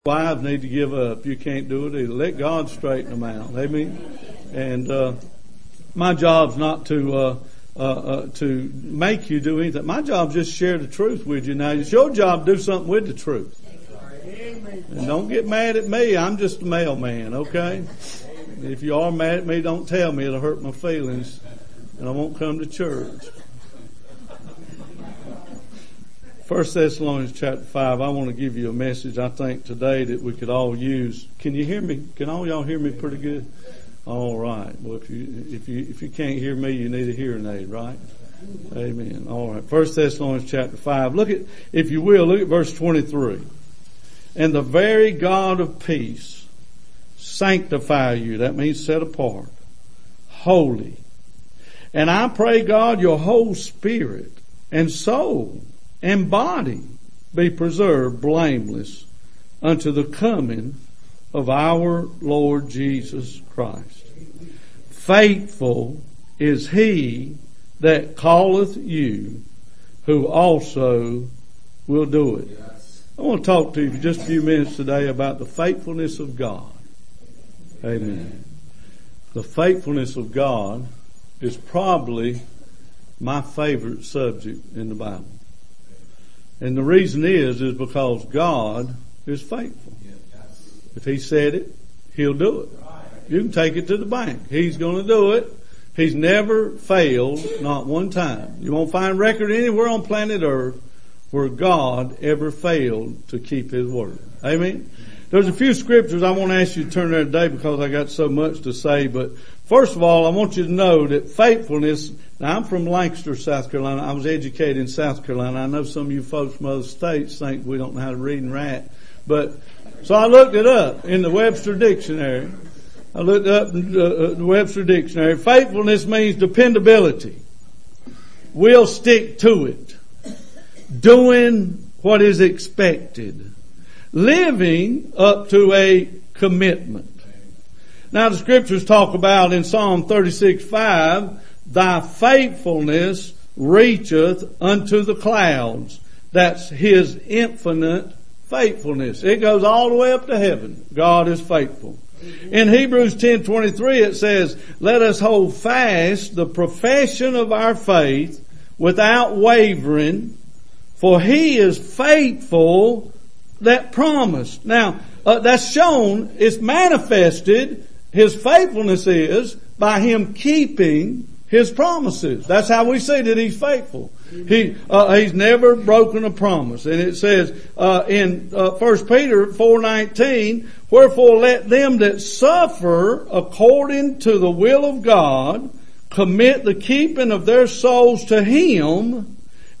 Wives need to give up. You can't do it either. Let God straighten them out. Amen. And my job's not to make you do anything. My job's just share the truth with you. Now it's your job to do something with the truth. And don't get mad at me. I'm just a mailman, okay? If you are mad at me, don't tell me. It'll hurt my feelings, and I won't come to church. 1 Thessalonians chapter 5, I want to give you a message I think today that we could all use. Can you hear me? Can all y'all hear me pretty good? All right. Well, if you can't hear me, you need a hearing aid, right? Amen. All right. 1 Thessalonians chapter 5. Look at verse 23. And the very God of peace sanctify you. That means set apart. Holy. And I pray God your whole spirit and soul and body be preserved blameless unto the coming of our Lord Jesus Christ. Faithful is he that calleth you, who also will do it. I want to talk to you for just a few minutes today about the faithfulness of God. Amen. The faithfulness of God is probably my favorite subject in the Bible. And the reason is because God is faithful. If he said it, he'll do it. You can take it to the bank. He's going to do it. He's never failed, not one time. You won't find record anywhere on planet Earth where God ever failed to keep his word. Amen. There's a few scriptures I want to ask you to turn there today because I got so much to say. But first of all, I want you to know that faithfulness. Now, I'm from Lancaster, South Carolina. I was educated in South Carolina. I know some of you folks from other states think we don't know how to read and write. So I looked it up in the Webster Dictionary. The Webster Dictionary. Faithfulness means dependability. We'll stick to it. Doing what is expected. Living up to a commitment. Now the scriptures talk about in Psalm 36:5, thy faithfulness reacheth unto the clouds. That's his infinite faithfulness. It goes all the way up to heaven. God is faithful. In Hebrews 10:23 it says, let us hold fast the profession of our faith without wavering, for he is faithful that promised. Now, that's shown, it's manifested, his faithfulness is by him keeping his promises. That's how we see that he's faithful. He's never broken a promise. And it says, in 1 Peter 4:19, wherefore let them that suffer according to the will of God commit the keeping of their souls to him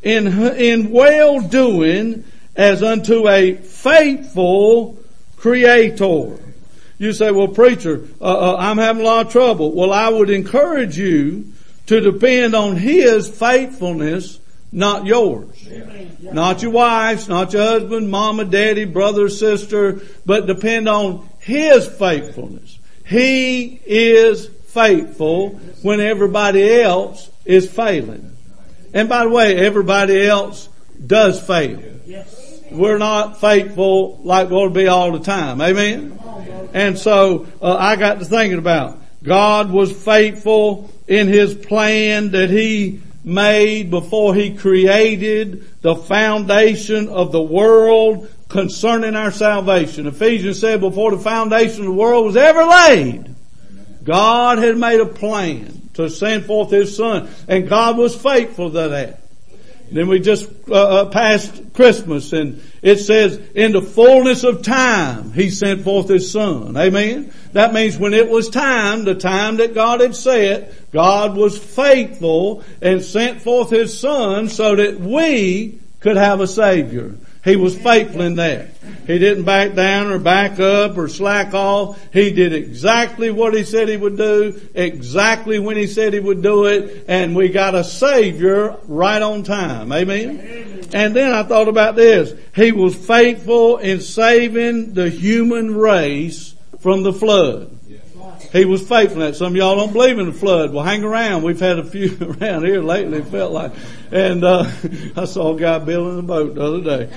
in well doing as unto a faithful creator. You say, well, preacher, I'm having a lot of trouble. Well, I would encourage you to depend on his faithfulness, not yours. Yeah. Not your wife's, not your husband, mama, daddy, brother, sister, but depend on his faithfulness. He is faithful when everybody else is failing. And by the way, everybody else does fail. Yes. We're not faithful like we'll be all the time. Amen? And so I got to thinking about God was faithful in his plan that he made before he created the foundation of the world concerning our salvation. Ephesians said before the foundation of the world was ever laid, God had made a plan to send forth his son. And God was faithful to that. Then we just passed Christmas, and it says, in the fullness of time, he sent forth his son. Amen? That means when it was time, the time that God had set, God was faithful and sent forth his son so that we could have a Savior. He was faithful in that. He didn't back down or back up or slack off. He did exactly what he said he would do, exactly when he said he would do it, and we got a Savior right on time. Amen? Amen. And then I thought about this. He was faithful in saving the human race from the flood. He was faithful in that. Some of y'all don't believe in the flood. Well, hang around. We've had a few around here lately, it felt like. And, I saw a guy building a boat the other day.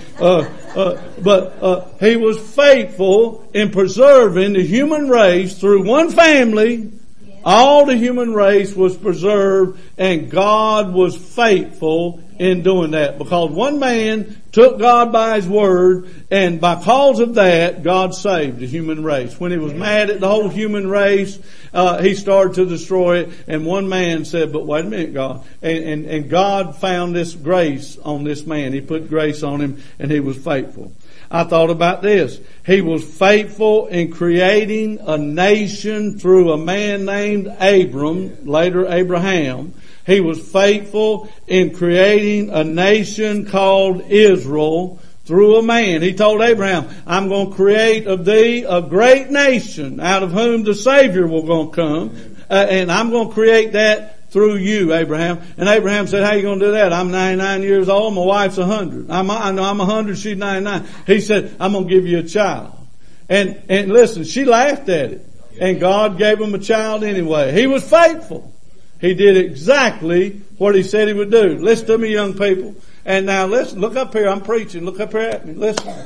But he was faithful in preserving the human race through one family. All the human race was preserved, and God was faithful in doing that, because one man took God by His word, and by cause of that, God saved the human race. When He was mad at the whole human race, He started to destroy it, and one man said, but wait a minute, God. And God found this grace on this man. He put grace on him, and he was faithful. I thought about this. He was faithful in creating a nation through a man named Abram, later Abraham. He was faithful in creating a nation called Israel through a man. He told Abraham, I'm going to create of thee a great nation out of whom the Savior will going to come. And I'm going to create that through you, Abraham. And Abraham said, how you going to do that? I'm 99 years old. My wife's 100. I'm 100. She's 99. He said, I'm going to give you a child. And listen, she laughed at it. And God gave him a child anyway. He was faithful. He did exactly what He said He would do. Listen to me, young people. And now listen, look up here. I'm preaching. Look up here at me. Listen.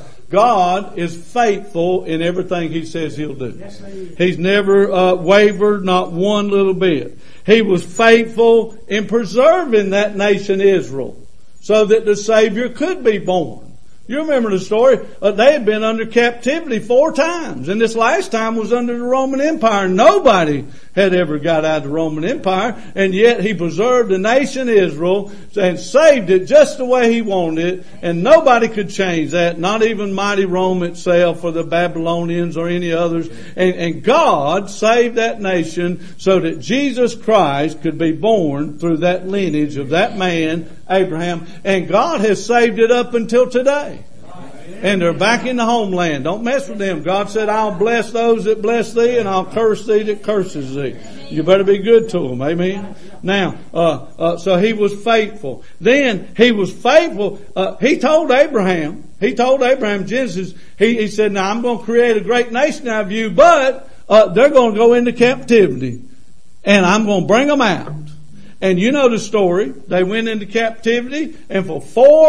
God is faithful in everything He says He'll do. He's never wavered, not one little bit. He was faithful in preserving that nation Israel so that the Savior could be born. You remember the story. They had been under captivity 4 times. And this last time was under the Roman Empire. Nobody had ever got out of the Roman Empire. And yet He preserved the nation Israel and saved it just the way He wanted it. And nobody could change that. Not even mighty Rome itself or the Babylonians or any others. And God saved that nation so that Jesus Christ could be born through that lineage of that man, Abraham. And God has saved it up until today. And they're back in the homeland. Don't mess with them. God said, I'll bless those that bless thee, and I'll curse thee that curses thee. You better be good to them. Amen. Now, so he was faithful. Then he was faithful. He told Abraham, Genesis, he said, now I'm going to create a great nation out of you, but they're going to go into captivity, and I'm going to bring them out. And you know the story. They went into captivity, and for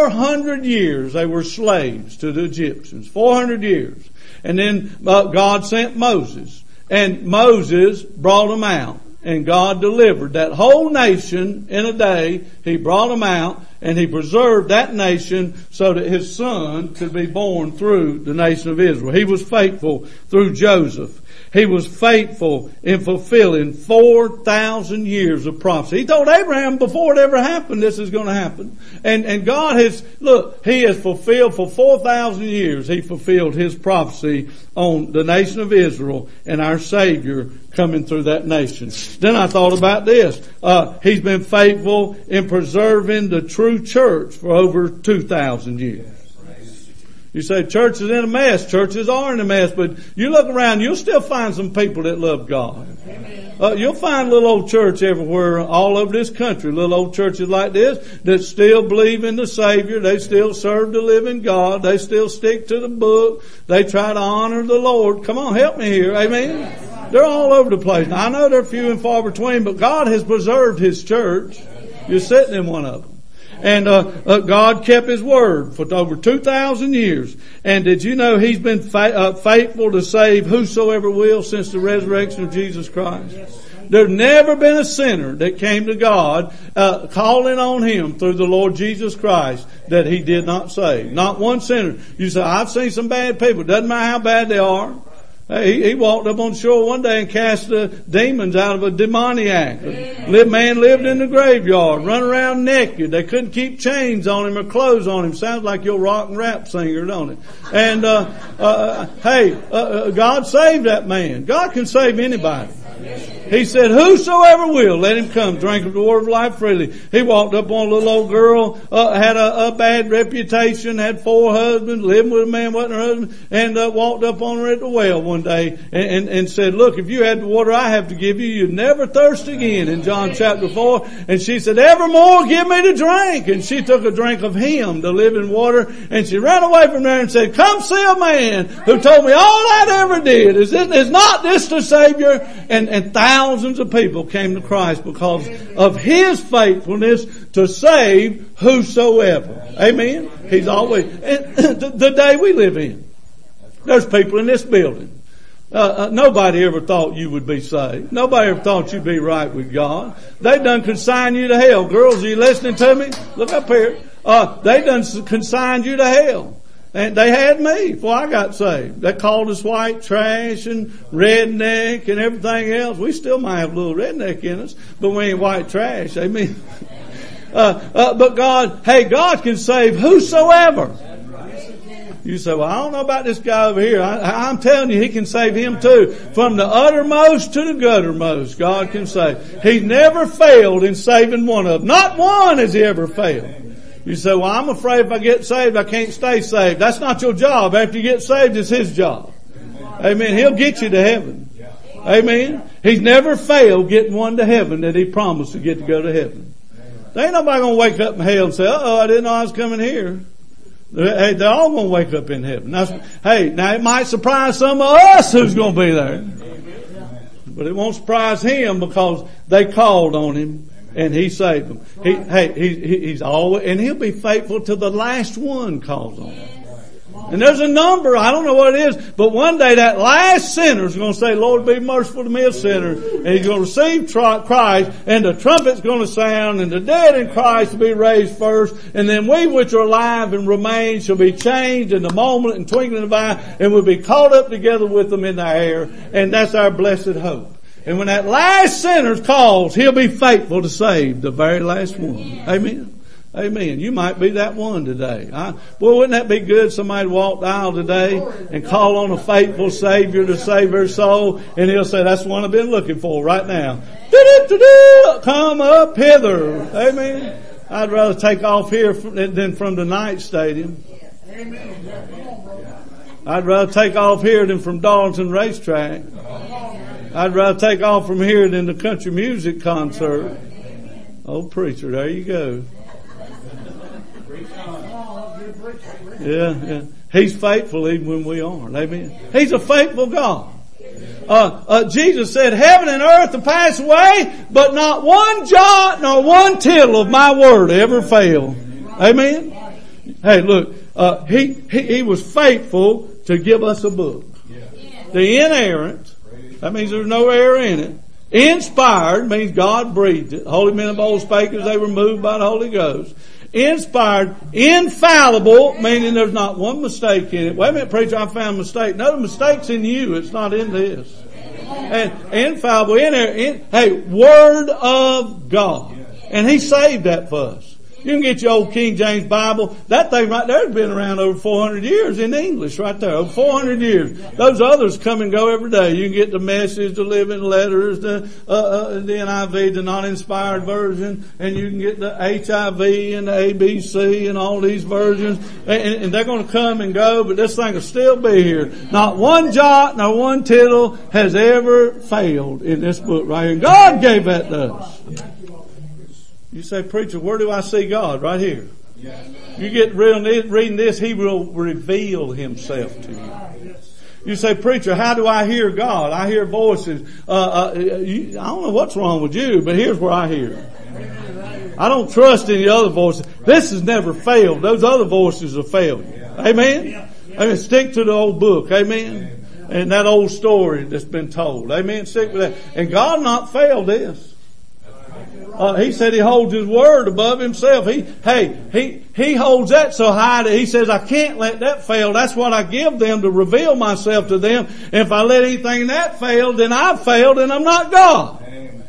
400 years they were slaves to the Egyptians. 400 years. And then God sent Moses. And Moses brought them out. And God delivered that whole nation in a day. He brought them out, and He preserved that nation so that His son could be born through the nation of Israel. He was faithful through Joseph. He was faithful in fulfilling 4,000 years of prophecy. He told Abraham before it ever happened, this is going to happen. And God has, He has fulfilled for 4,000 years. He fulfilled His prophecy on the nation of Israel and our Savior coming through that nation. Then I thought about this. He's been faithful in preserving the true church for over 2,000 years. You say church is in a mess. Churches are in a mess, but you look around, you'll still find some people that love God. You'll find little old church everywhere, all over this country, little old churches like this that still believe in the Savior. They still serve the living God. They still stick to the book. They try to honor the Lord. Come on, help me here. Amen. They're all over the place. Now, I know they're few and far between, but God has preserved His church. You're sitting in one of them. And God kept His word for over 2,000 years. And did you know He's been faithful to save whosoever will since the resurrection of Jesus Christ? There's never been a sinner that came to God calling on Him through the Lord Jesus Christ that He did not save. Not one sinner. You say, I've seen some bad people. Doesn't matter how bad they are. He walked up on shore one day and cast the demons out of a demoniac. Man lived in the graveyard, run around naked. They couldn't keep chains on him or clothes on him. Sounds like your rock and rap singer, don't it? And God saved that man. God can save anybody. He said, whosoever will, let him come, drink of the word of life freely. He walked up on a little old girl, had a bad reputation, had 4 husbands, living with a man wasn't her husband, and walked up on her at the well one day and said, look, if you had the water I have to give you, you'd never thirst again, in John chapter 4. And she said, evermore give me to drink. And she took a drink of him, the living water, and she ran away from there and said, come see a man who told me all I ever did. Is not this the Savior? And thousands of people came to Christ because of His faithfulness to save whosoever. Amen? He's always, the day we live in, there's people in this building. Nobody ever thought you would be saved. Nobody ever thought you'd be right with God. They done consign you to hell. Girls, are you listening to me? Look up here. They done consigned you to hell. And they had me before I got saved. They called us white trash and redneck and everything else. We still might have a little redneck in us, but we ain't white trash. Amen. But God can save whosoever. You say, well, I don't know about this guy over here. I'm telling you, He can save him too. From the uttermost to the guttermost, God can save. He's never failed in saving one of them. Not one has He ever failed. You say, well, I'm afraid if I get saved, I can't stay saved. That's not your job. After you get saved, it's His job. Amen. He'll get you to heaven. Amen. He's never failed getting one to heaven that He promised to get to go to heaven. There ain't nobody going to wake up in hell and say, I didn't know I was coming here. Hey, they're all going to wake up in heaven. Now it might surprise some of us who's going to be there. But it won't surprise Him because they called on Him and He saved them. He's always, and He'll be faithful till the last one calls on Him. And there's a number, I don't know what it is, but one day that last sinner is going to say, Lord, be merciful to me, a sinner. And he's going to receive Christ, and the trumpet's going to sound, and the dead in Christ will be raised first, and then we which are alive and remain shall be changed in the moment and twinkling of an eye, and we'll be caught up together with them in the air, and that's our blessed hope. And when that last sinner calls, He'll be faithful to save the very last one. Amen. Amen. You might be that one today. Boy, wouldn't that be good? Somebody walk the aisle today and call on a faithful Savior to save their soul, and He'll say, that's the one I've been looking for right now. Come up hither. Amen. I'd rather take off here than from the night stadium. I'd rather take off here than from Darlington Racetrack. I'd rather take off from here than the country music concert. Oh, preacher, there you go. Yeah. He's faithful even when we aren't. Amen. He's a faithful God. Jesus said, heaven and earth will pass away, but not one jot nor one tittle of my word ever fail. Amen. Hey, look, he was faithful to give us a book. The inerrant, that means there's no error in it. Inspired means God breathed it. Holy men of old spake as they were moved by the Holy Ghost. Inspired, infallible, meaning there's not one mistake in it. Wait a minute, preacher, I found a mistake. No, the mistake's in you. It's not in this. And infallible, Word of God. And He saved that for us. You can get your old King James Bible. That thing right there has been around over 400 years in English right there. Over 400 years. Those others come and go every day. You can get the Message, the Living Letters, the NIV, the non-inspired version, and you can get the HIV and the ABC and all these versions. And they're going to come and go, but this thing will still be here. Not one jot, not one tittle has ever failed in this book right here. God gave that to us. You say, preacher, where do I see God? Right here. You get reading this, He will reveal Himself to you. You say, preacher, how do I hear God? I hear voices. I don't know what's wrong with you, but here's where I hear. I don't trust any other voices. This has never failed. Those other voices have failed. Amen? Amen. Stick to the old book. Amen? And that old story that's been told. Amen? Stick with that. And God not failed this. He said He holds His word above Himself. He holds that so high that He says, I can't let that fail. That's what I give them to reveal myself to them. And if I let anything that fail, then I've failed and I'm not God. Amen.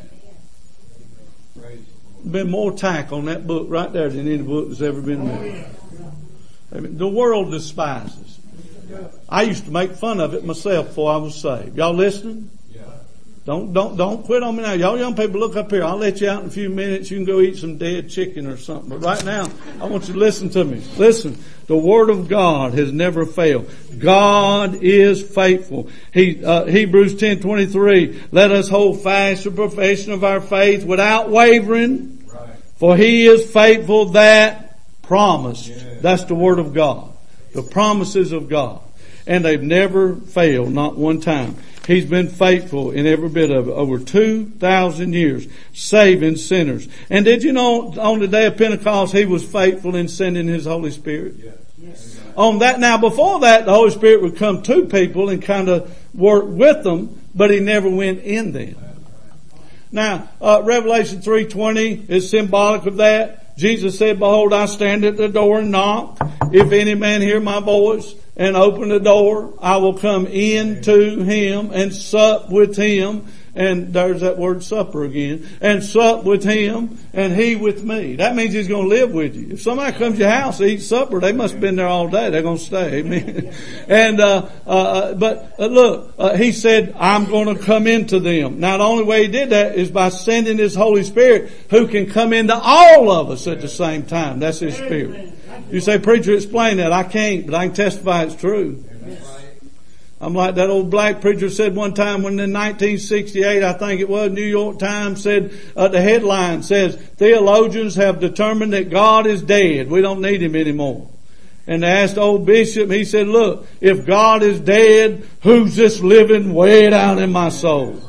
Been more tack on that book right there than any book that's ever been written. Amen. The world despises. I used to make fun of it myself before I was saved. Y'all listening? Don't quit on me now. Y'all young people, look up here. I'll let you out in a few minutes. You can go eat some dead chicken or something. But right now, I want you to listen to me. Listen. The Word of God has never failed. God is faithful. Hebrews 10:23. Let us hold fast the profession of our faith without wavering. Right. For He is faithful that promised. Yeah. That's the Word of God. The promises of God. And they've never failed, not one time. He's been faithful in every bit of it. Over 2,000 years, saving sinners. And did you know on the day of Pentecost, He was faithful in sending His Holy Spirit? Yes. On that, now before that, the Holy Spirit would come to people and kind of work with them, but He never went in them. Now, Revelation 3:20 is symbolic of that. Jesus said, behold, I stand at the door and knock. If any man hear my voice and open the door, I will come in to him and sup with him. And there's that word supper again. And sup with him and he with me. That means He's going to live with you. If somebody comes to your house to eat supper, they must have been there all day. They're going to stay. Amen. And, but look, He said, I'm going to come into them. Now the only way He did that is by sending His Holy Spirit who can come into all of us at the same time. That's His Spirit. You say, preacher, explain that. I can't, but I can testify it's true. I'm like that old black preacher said one time when in 1968, I think it was, New York Times said, the headline says, theologians have determined that God is dead. We don't need Him anymore. And they asked the old bishop, he said, look, if God is dead, who's this living way down in my soul?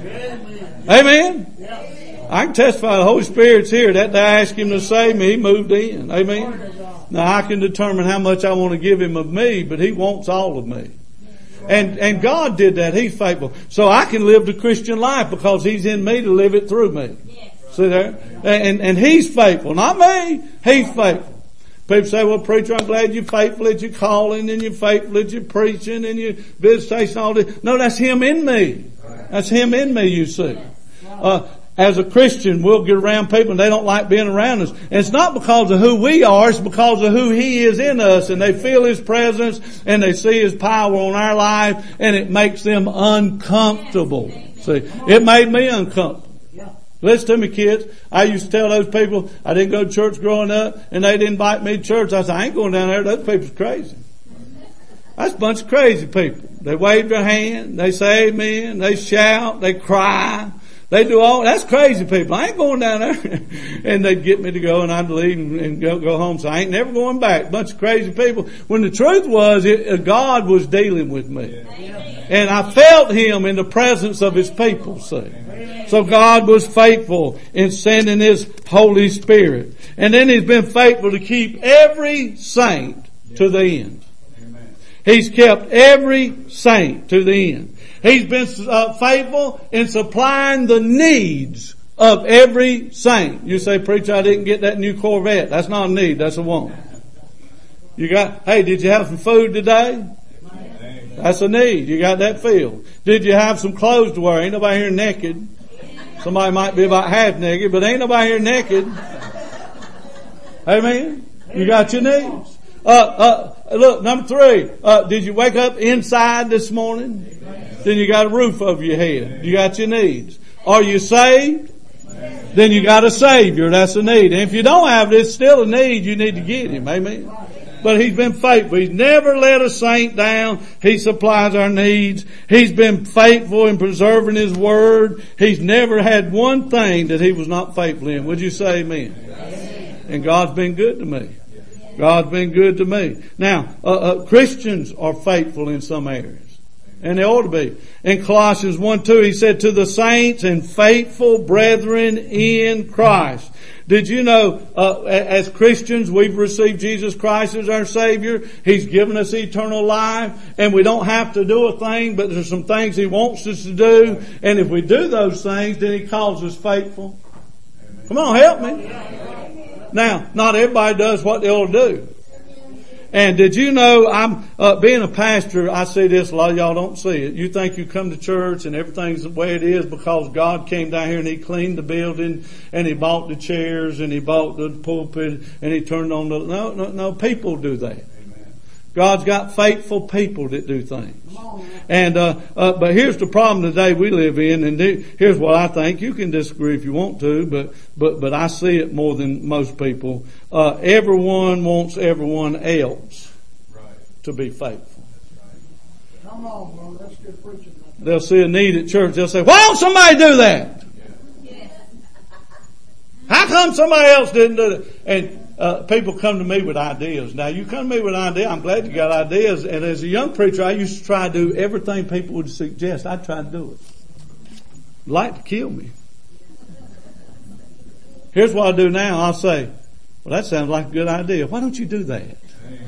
Amen? I can testify the Holy Spirit's here. That day I asked Him to save me, He moved in. Amen? Now I can determine how much I want to give Him of me, but He wants all of me. And God did that. He's faithful. So I can live the Christian life because He's in me to live it through me. See there? And He's faithful. Not me. He's faithful. People say, well, preacher, I'm glad you're faithful at your calling and you're faithful at your preaching and your visitation, all this. No, that's Him in me. That's Him in me, you see. As a Christian, we'll get around people and they don't like being around us. And it's not because of who we are, it's because of who He is in us. And they feel His presence and they see His power on our life and it makes them uncomfortable. See, it made me uncomfortable. Listen to me, kids. I used to tell those people I didn't go to church growing up and they'd invite me to church. I said, I ain't going down there. Those people's crazy. That's a bunch of crazy people. They wave their hand, they say amen, they shout, they cry. They do all, that's crazy people. I ain't going down there. And they'd get me to go and I'd leave and go home. So I ain't never going back. Bunch of crazy people. When the truth was, God was dealing with me. And I felt Him in the presence of His people, see. So God was faithful in sending His Holy Spirit. And then He's been faithful to keep every saint to the end. He's kept every saint to the end. He's been faithful in supplying the needs of every saint. You say, preacher, I didn't get that new Corvette. That's not a need, that's a want. Hey, did you have some food today? That's a need. You got that filled. Did you have some clothes to wear? Ain't nobody here naked. Somebody might be about half naked, but ain't nobody here naked. Amen? You got your needs. Look, number 3, did you wake up inside this morning? Then you got a roof over your head. You got your needs. Are you saved? Then you got a Savior. That's a need. And if you don't have it, it's still a need. You need to get Him. Amen. But He's been faithful. He's never let a saint down. He supplies our needs. He's been faithful in preserving His Word. He's never had one thing that He was not faithful in. Would you say amen? And God's been good to me. God's been good to me. Now, Christians are faithful in some areas. And they ought to be. In Colossians 1:2, he said, to the saints and faithful brethren in Christ. Did you know, as Christians, we've received Jesus Christ as our Savior. He's given us eternal life. And we don't have to do a thing, but there's some things He wants us to do. And if we do those things, then He calls us faithful. Come on, help me. Now, not everybody does what they ought to do. And did you know, I'm being a pastor, I see this, a lot of y'all don't see it. You think you come to church and everything's the way it is because God came down here and He cleaned the building and He bought the chairs and He bought the pulpit and He turned on the... No, people do that. God's got faithful people that do things. And, but here's the problem today we live in, and here's what I think. You can disagree if you want to, but I see it more than most people. Everyone wants everyone else to be faithful. Come on, bro. That's good preaching. They'll see a need at church. They'll say, why don't somebody do that? How come somebody else didn't do it? And people come to me with ideas. Now, you come to me with an idea, I'm glad you got ideas. And as a young preacher, I used to try to do everything people would suggest. I'd try to do it. Like to kill me. Here's what I do now. I'll say, well, that sounds like a good idea. Why don't you do that?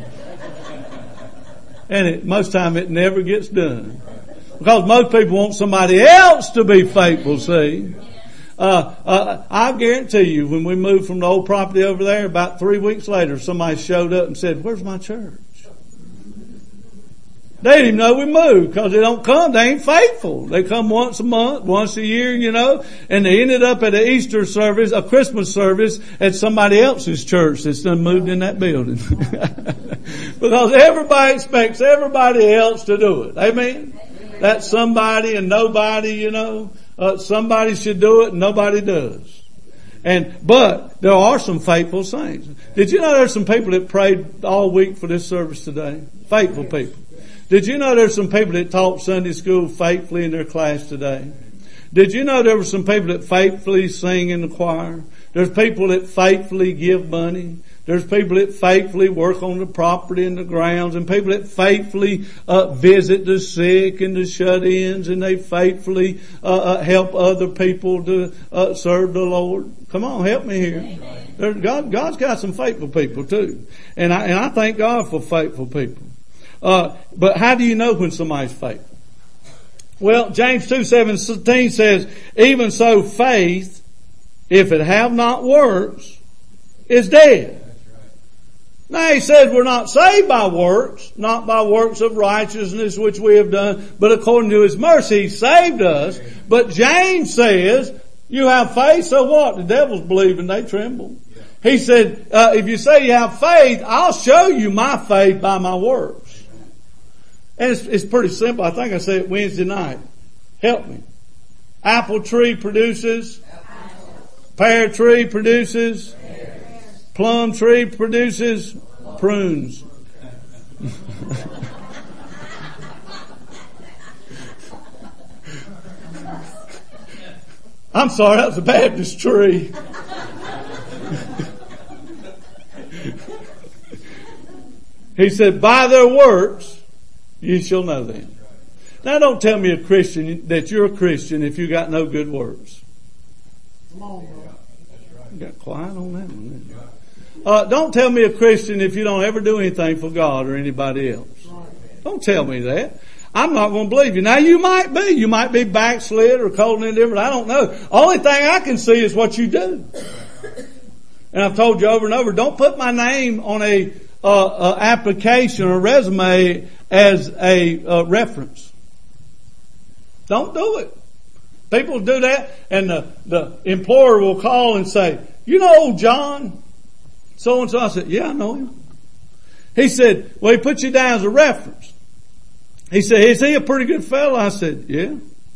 And most time it never gets done. Because most people want somebody else to be faithful, see. I guarantee you, when we moved from the old property over there, about 3 weeks later, somebody showed up and said, where's my church? They didn't even know we moved because they don't come. They ain't faithful. They come once a month, once a year, and they ended up at an Easter service, a Christmas service at somebody else's church that's done moved in that building. Because everybody expects everybody else to do it. Amen? That's somebody and nobody, somebody should do it and nobody does. But there are some faithful saints. Did you know there's some people that prayed all week for this service today? Faithful people. Did you know there's some people that taught Sunday school faithfully in their class today? Did you know there were some people that faithfully sing in the choir? There's people that faithfully give money. There's people that faithfully work on the property and the grounds, and people that faithfully visit the sick and the shut-ins, and they faithfully help other people to serve the Lord. Come on, help me here. God's got some faithful people too, and I thank God for faithful people. But how do you know when somebody's faithful? Well, James 2:17 says, even so faith, if it have not works, is dead. Now he says we're not saved by works, not by works of righteousness which we have done, but according to His mercy He saved us. But James says, you have faith, so what? The devils believe and they tremble. He said, if you say you have faith, I'll show you my faith by my works. And it's pretty simple. I think I said it Wednesday night. Help me. Apple tree produces. Pear tree produces. Plum tree produces prunes. I'm sorry, that was a Baptist tree. He said, by their works, you shall know them. Now don't tell me that you're a Christian if you got no good works. Come on, bro. You got quiet on that one. Don't tell me a Christian if you don't ever do anything for God or anybody else. Don't tell me that. I'm not going to believe you. Now you might be. You might be backslid or cold and indifferent. I don't know. Only thing I can see is what you do. And I've told you over and over, don't put my name on a application or resume as a reference. Don't do it. People do that, and the employer will call and say, you know old John? So and so. I said, yeah, I know him. He said, well, he put you down as a reference. He said, is he a pretty good fellow? I said, yeah.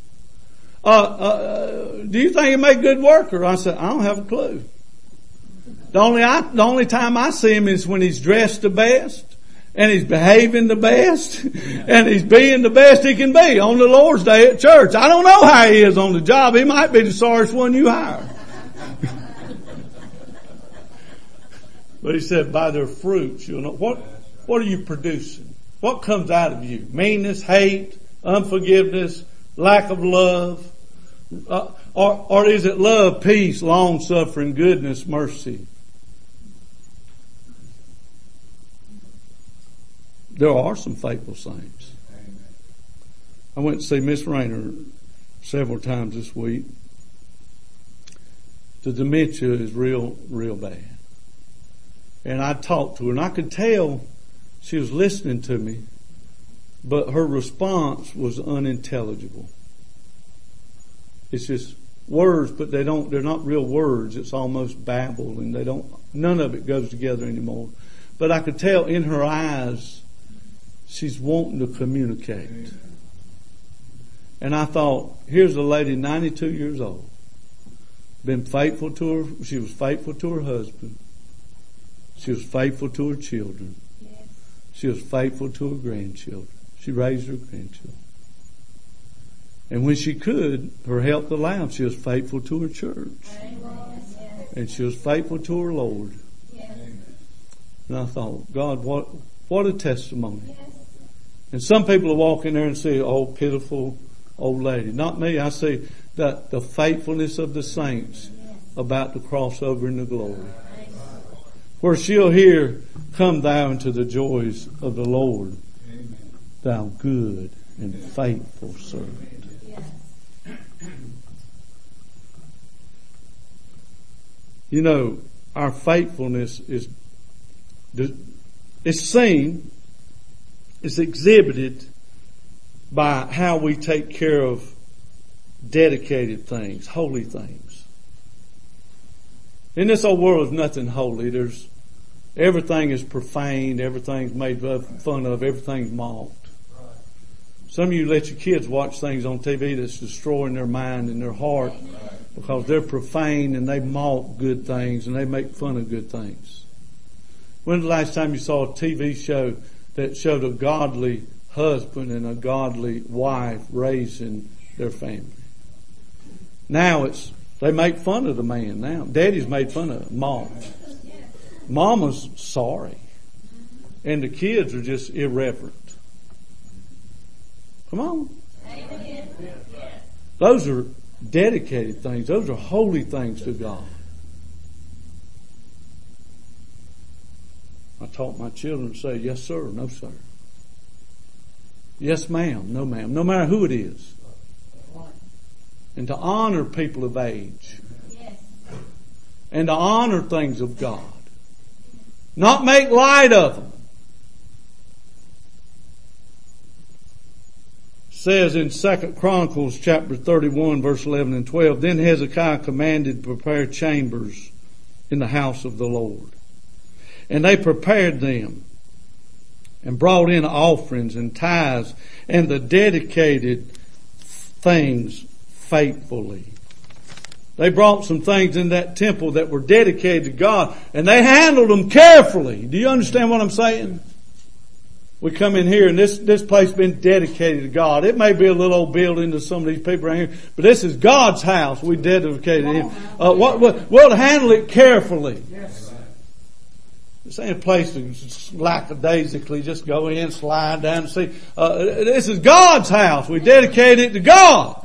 Do you think he make a good worker? I said, I don't have a clue. The only time I see him is when he's dressed the best, and he's behaving the best, and he's being the best he can be on the Lord's Day at church. I don't know how he is on the job. He might be the sorriest one you hire. But he said, by their fruits, you'll know. What are you producing? What comes out of you? Meanness, hate, unforgiveness, lack of love? Or is it love, peace, long-suffering, goodness, mercy? There are some faithful saints. I went to see Miss Rayner several times this week. The dementia is real, real bad. And I talked to her, and I could tell she was listening to me, but her response was unintelligible. It's just words, but they're not real words. It's almost babble, and none of it goes together anymore. But I could tell in her eyes, She's wanting to communicate. And I thought, here's a lady 92 years old. Been faithful to her. She was faithful to her husband. She was faithful to her children. She was faithful to her grandchildren. She raised her grandchildren. And when she could, her health allowed, she was faithful to her church. And she was faithful to her Lord. And I thought, God, what a testimony. And some people will walk in there and say, oh, pitiful old lady. Not me. I see the faithfulness of the saints about to cross over into glory. Where she'll hear, come thou into the joys of the Lord, thou good and faithful servant. You know, our faithfulness is seen, is exhibited by how we take care of dedicated things, holy things. In this old world, there's nothing holy. Everything is profaned, everything's made fun of, everything's mocked. Some of you let your kids watch things on TV that's destroying their mind and their heart because they're profane and they mock good things and they make fun of good things. When's the last time you saw a TV show that showed a godly husband and a godly wife raising their family? Now they make fun of the man now. Daddy's made fun of mom. Mama's sorry. And the kids are just irreverent. Come on. Those are dedicated things. Those are holy things to God. I taught my children to say, yes, sir, no, sir. Yes, ma'am, no, ma'am. No matter who it is. And to honor people of age. And to honor things of God. Not make light of them. Says in 2 Chronicles chapter 31 verse 11 and 12, then Hezekiah commanded to prepare chambers in the house of the Lord. And they prepared them and brought in offerings and tithes and the dedicated things faithfully. They brought some things in that temple that were dedicated to God and they handled them carefully. Do you understand what I'm saying? We come in here and this place has been dedicated to God. It may be a little old building to some of these people around here, but this is God's house. We dedicated to Him. We'll handle it carefully. This ain't a place to lackadaisically just go in, slide down and see. This is God's house. We dedicate it to God.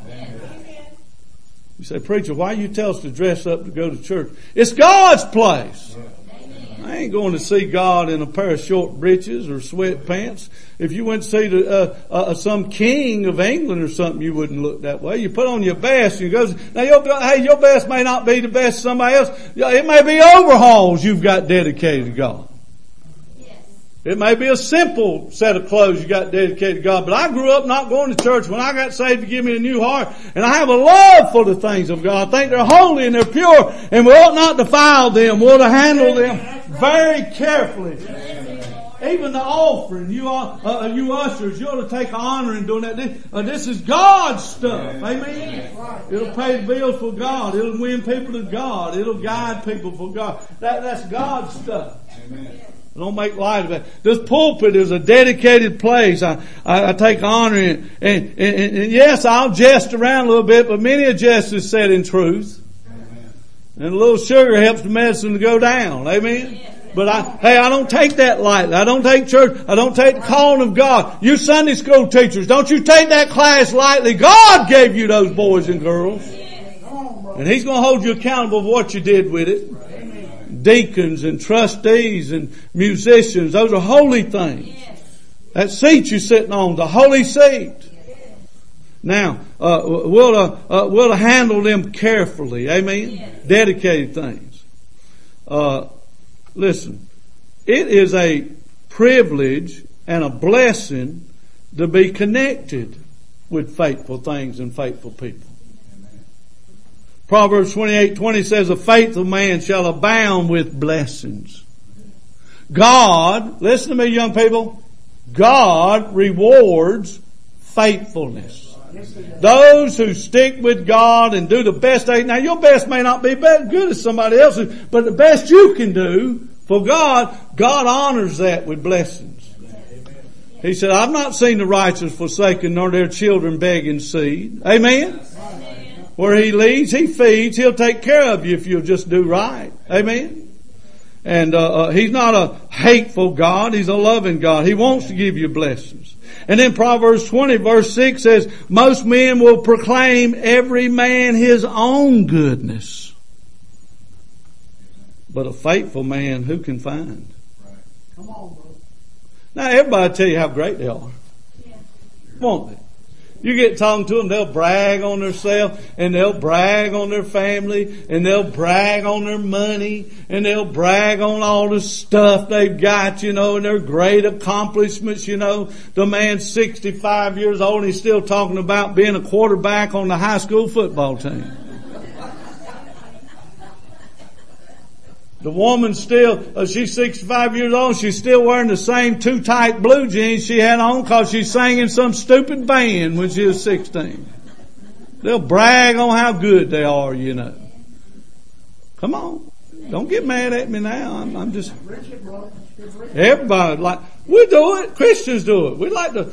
You say, preacher, why you tell us to dress up to go to church? It's God's place. I ain't going to see God in a pair of short breeches or sweatpants. If you went to see some king of England or something, you wouldn't look that way. You put on your best. You go. Now your best may not be the best of somebody else. It may be overalls you've got dedicated to God. It may be a simple set of clothes you got dedicated to God. But I grew up not going to church. When I got saved to give me a new heart, and I have a love for the things of God. I think they're holy and they're pure, and we ought not defile them. We ought to handle them very carefully. Even the offering, you ushers, you ought to take honor in doing that. This is God's stuff. Amen. It'll pay the bills for God. It'll win people to God. It'll guide people for God. That's God's stuff. Amen. Don't make light of it. This pulpit is a dedicated place. I take honor in it. And yes, I'll jest around a little bit, but many a jest is said in truth. Amen. And a little sugar helps the medicine to go down. Amen. Yes. But I don't take that lightly. I don't take church. I don't take the calling of God. You Sunday school teachers, don't you take that class lightly. God gave you those boys and girls. And He's going to hold you accountable for what you did with it. Deacons and trustees and musicians, those are holy things. That seat you're sitting on, the holy seat. Now, we'll handle them carefully. Amen? Dedicated things. Listen, it is a privilege and a blessing to be connected with faithful things and faithful people. Proverbs 28:20 says, a faithful man shall abound with blessings. God, listen to me young people, God rewards faithfulness. Those who stick with God and do the best now your best may not be good as somebody else's, but the best you can do for God, God honors that with blessings. He said, I've not seen the righteous forsaken nor their children begging seed. Amen? Where He leads, He feeds. He'll take care of you if you'll just do right. Amen? And He's not a hateful God. He's a loving God. He wants to give you blessings. And then Proverbs 20 verse 6 says, most men will proclaim every man his own goodness. But a faithful man who can find? Come on, bro. Now everybody tell you how great they are. Won't they? You get talking to them, they'll brag on themselves, and they'll brag on their family, and they'll brag on their money, and they'll brag on all the stuff they've got, and their great accomplishments, The man's 65 years old and he's still talking about being a quarterback on the high school football team. The woman still, she's 65 years old, she's still wearing the same too tight blue jeans she had on because she sang in some stupid band when she was 16. They'll brag on how good they are, Come on. Don't get mad at me now. I'm just, everybody we do it. Christians do it. We like to,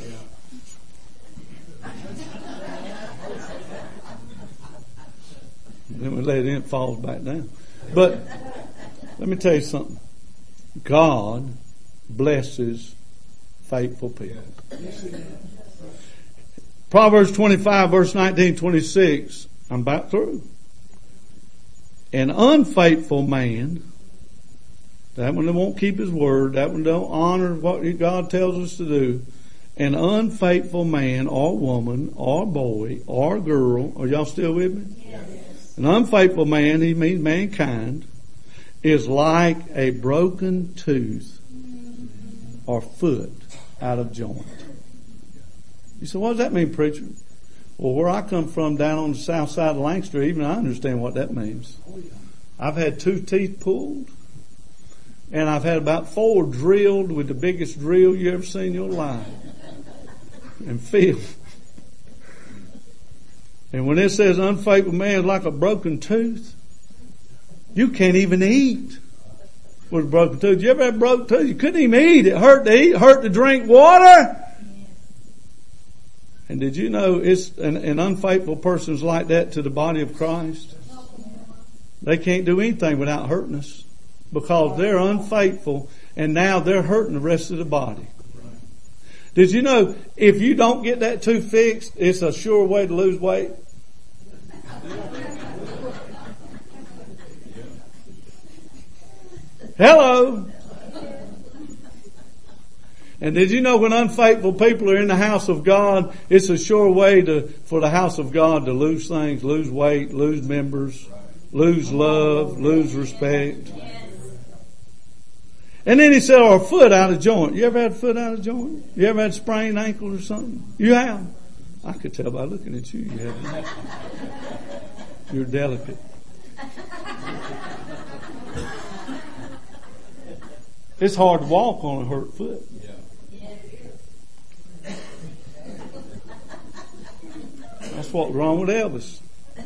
then we let it in, it falls back down. But, let me tell you something. God blesses faithful people. Proverbs 25 verse 19-26. I'm about through. An unfaithful man, that one that won't keep his word, that one don't honor what God tells us to do. An unfaithful man or woman or boy or girl, are y'all still with me? Yes. An unfaithful man, he means mankind, is like a broken tooth or foot out of joint. You say, what does that mean, preacher? Well, where I come from down on the south side of Lancaster, even I understand what that means. I've had 2 teeth pulled, and I've had about 4 drilled with the biggest drill you ever seen in your life. And filled. And when it says unfaithful man is like a broken tooth, you can't even eat with a broken tooth. You ever have a broken tooth? You couldn't even eat. It hurt to eat, hurt to drink water. And did you know it's an unfaithful person's like that to the body of Christ? They can't do anything without hurting us because they're unfaithful and now they're hurting the rest of the body. Did you know if you don't get that tooth fixed, it's a sure way to lose weight? Hello. And did you know when unfaithful people are in the house of God, it's a sure way for the house of God to lose things, lose weight, lose members, lose love, lose respect. And then he said, or a foot out of joint. You ever had a foot out of joint? You ever had a sprained ankle or something? You have. I could tell by looking at you, you haven't. You're delicate. It's hard to walk on a hurt foot. That's what's wrong with Elvis.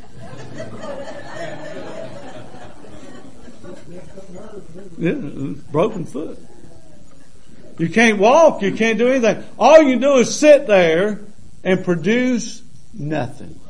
Yeah, broken foot. You can't walk, you can't do anything. All you do is sit there and produce nothing.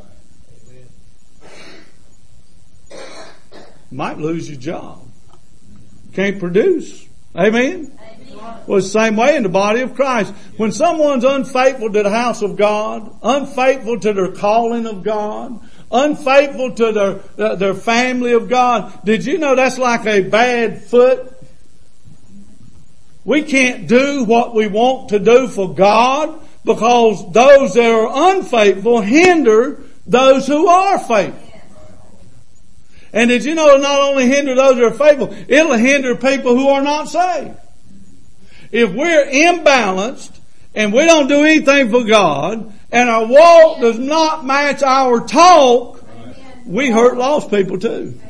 Might lose your job. Can't produce. Amen? Well, it's the same way in the body of Christ. When someone's unfaithful to the house of God, unfaithful to their calling of God, unfaithful to their family of God, did you know that's like a bad foot? We can't do what we want to do for God because those that are unfaithful hinder those who are faithful. And did you know it'll not only hinder those that are faithful, it'll hinder people who are not saved. If we're imbalanced and we don't do anything for God and our walk does not match our talk, we hurt lost people too.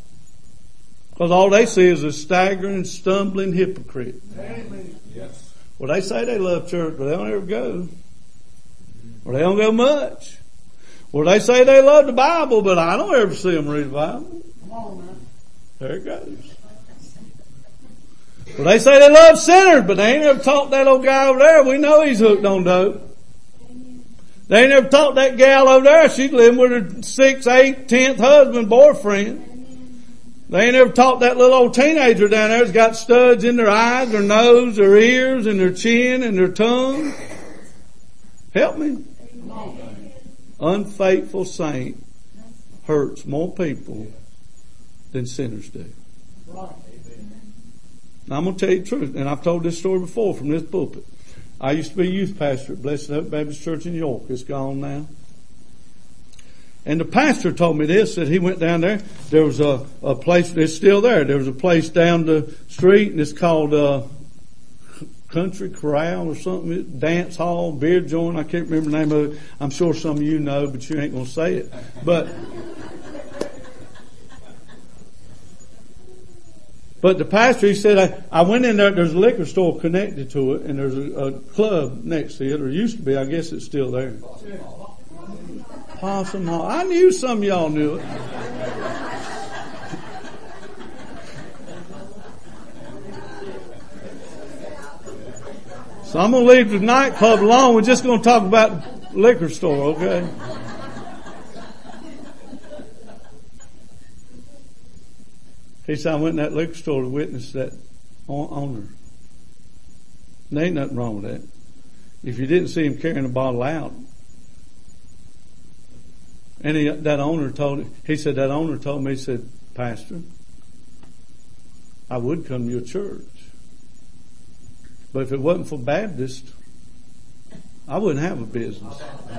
Because all they see is a staggering, stumbling hypocrite. Well, they say they love church, but they don't ever go. Or they don't go much. Well, they say they love the Bible, but I don't ever see them read the Bible. Come on now. There it goes. Well, they say they love sinners, but they ain't ever taught that old guy over there. We know he's hooked on dope. They ain't never taught that gal over there. She's living with her 6th, 8th, 10th husband, boyfriend. They ain't never taught that little old teenager down there that's got studs in their eyes, their nose, their ears, and their chin, and their tongue. Help me. Unfaithful saint hurts more people than sinners do. Right. Now I'm going to tell you the truth, and I've told this story before from this pulpit. I used to be a youth pastor at Blessed Hope Baptist Church in York. It's gone now. And the pastor told me this, that he went down there. There was a place, it's still there. There was a place down the street, and it's called Country Corral or something. Dance Hall, beer joint. I can't remember the name of it. I'm sure some of you know, but you ain't going to say it. But the pastor, he said, I went in there, there's a liquor store connected to it, and there's a club next to it, or used to be, I guess it's still there. Possum Hall. I knew some of y'all knew it. So I'm going to leave the nightclub alone. We're just going to talk about liquor store, okay? He said, I went in that liquor store to witness that owner. There ain't nothing wrong with that. If you didn't see him carrying a bottle out. And that owner told me, he said, Pastor, I would come to your church. But if it wasn't for Baptist, I wouldn't have a business.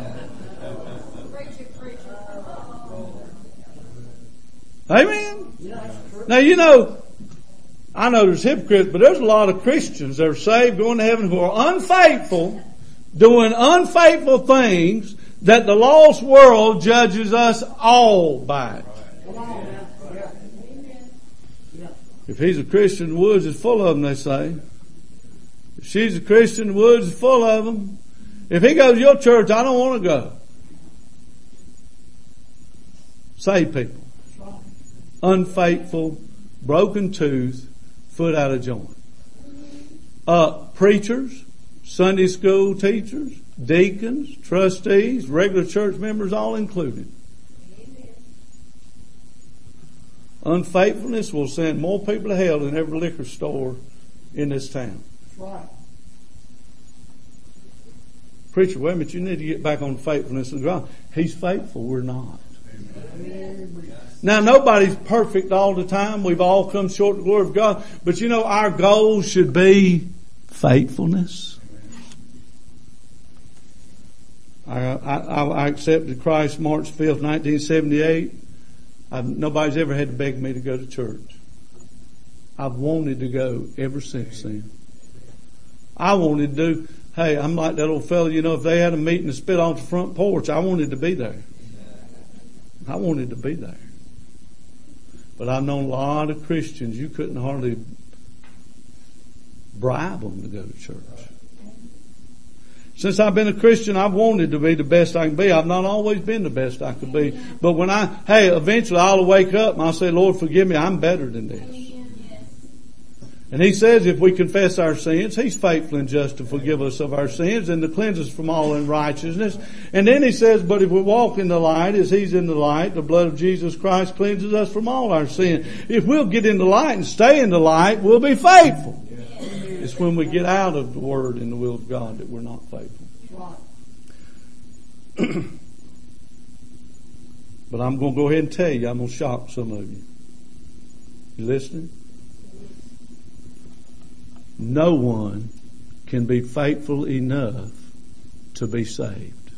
Amen? Now, I know there's hypocrites, but there's a lot of Christians that are saved, going to heaven, who are unfaithful, doing unfaithful things that the lost world judges us all by. If he's a Christian, the woods is full of them, they say. If she's a Christian, the woods is full of them. If he goes to your church, I don't want to go. Save people. Unfaithful, broken tooth, foot out of joint. Preachers, Sunday school teachers, deacons, trustees, regular church members, all included. Unfaithfulness will send more people to hell than every liquor store in this town. Right. Preacher, wait a minute, you need to get back on faithfulness of God. He's faithful, we're not. Amen. Now, nobody's perfect all the time. We've all come short of the glory of God. But our goal should be faithfulness. I accepted Christ March 5th, 1978. Nobody's ever had to beg me to go to church. I've wanted to go ever since then. I wanted to do, hey, I'm like that old fellow, if they had a meeting to spit off the front porch, I wanted to be there. I wanted to be there. But I've known a lot of Christians, you couldn't hardly bribe them to go to church. Since I've been a Christian, I've wanted to be the best I can be. I've not always been the best I could be. But eventually I'll wake up and I'll say, Lord, forgive me, I'm better than this. And He says if we confess our sins, He's faithful and just to forgive us of our sins and to cleanse us from all unrighteousness. And then He says, but if we walk in the light as He's in the light, the blood of Jesus Christ cleanses us from all our sin. If we'll get in the light and stay in the light, we'll be faithful. It's when we get out of the Word and the will of God that we're not faithful. But I'm going to go ahead and tell you, I'm going to shock some of you. You listening? No one can be faithful enough to be saved.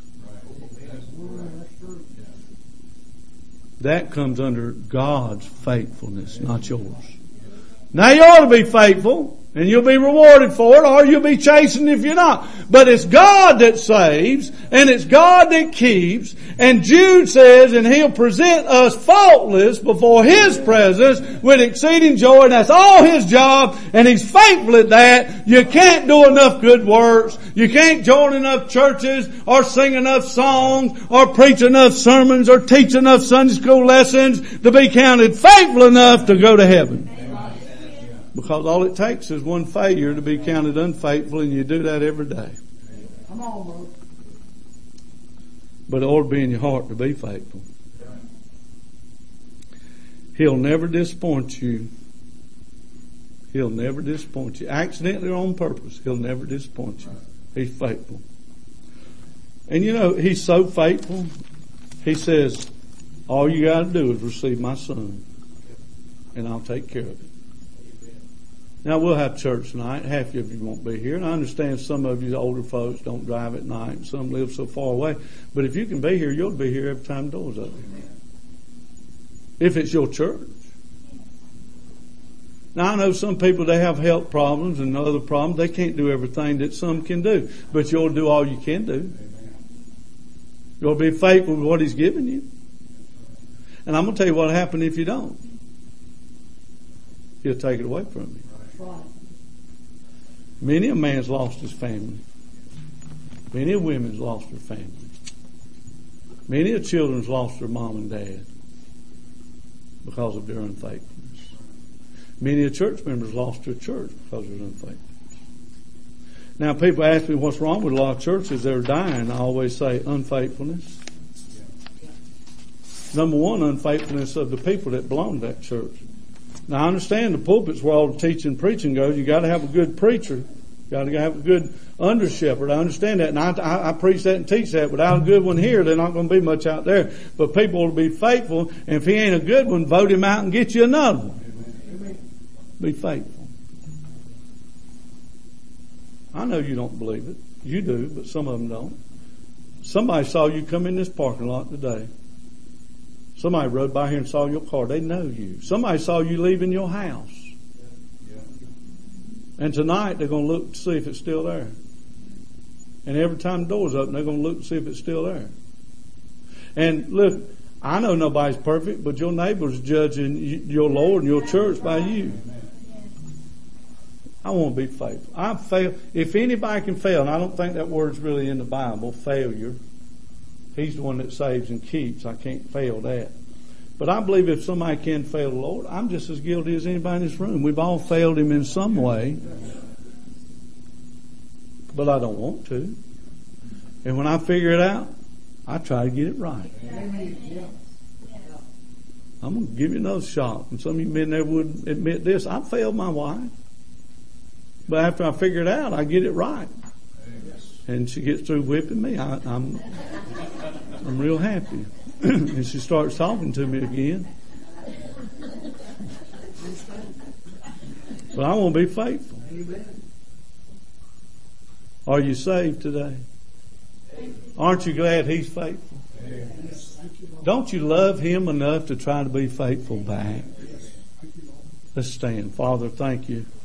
That comes under God's faithfulness, not yours. Now you ought to be faithful. And you'll be rewarded for it, or you'll be chastened if you're not. But it's God that saves, and it's God that keeps. And Jude says, and He'll present us faultless before His presence with exceeding joy, and that's all His job, and He's faithful at that. You can't do enough good works. You can't join enough churches, or sing enough songs, or preach enough sermons, or teach enough Sunday school lessons to be counted faithful enough to go to heaven. Because all it takes is one failure to be counted unfaithful, and you do that every day. Come on, bro. But it ought to be in your heart to be faithful. He'll never disappoint you. He'll never disappoint you. Accidentally or on purpose, He'll never disappoint you. He's faithful. And you know, He's so faithful, He says, all you got to do is receive my Son, and I'll take care of it. Now, we'll have church tonight. Half of you won't be here. And I understand some of you older folks don't drive at night, and some live so far away. But if you can be here, you'll be here every time the door's open. If it's your church. Now, I know some people, they have health problems and other problems. They can't do everything that some can do. But you'll do all you can do. You'll be faithful with what He's given you. And I'm going to tell you what will happen if you don't. He'll take it away from you. Many a man's lost his family. Many a women's lost their family. Many a children's lost their mom and dad because of their unfaithfulness. Many a church members lost their church because of their unfaithfulness. Now, people ask me what's wrong with a lot of churches that are dying. I always say unfaithfulness. Number one, unfaithfulness of the people that belong to that church. Now, I understand the pulpit's where all the teaching and preaching goes. You got to have a good preacher. You got to have a good under shepherd. I understand that, and I preach that and teach that. Without a good one here, there's not going to be much out there. But people will be faithful, and if he ain't a good one, vote him out and get you another one. Amen. Be faithful. I know you don't believe it. You do, but some of them don't. Somebody saw you come in this parking lot today. Somebody rode by here and saw your car. They know you. Somebody saw you leaving your house. And tonight they're going to look to see if it's still there. And every time the door's open, they're going to look to see if it's still there. And look, I know nobody's perfect, but your neighbor's judging your Lord and your church by you. I want to be faithful. I fail. If anybody can fail, and I don't think that word's really in the Bible, failure. He's the one that saves and keeps. I can't fail that. But I believe if somebody can fail the Lord, I'm just as guilty as anybody in this room. We've all failed Him in some way. But I don't want to. And when I figure it out, I try to get it right. I'm going to give you another shot. And some of you men there would admit this. I failed my wife. But after I figure it out, I get it right. And she gets through whipping me. I'm real happy. And she starts talking to me again. But I want to be faithful. Are you saved today? Aren't you glad He's faithful? Don't you love Him enough to try to be faithful back? Let's stand. Father, thank you.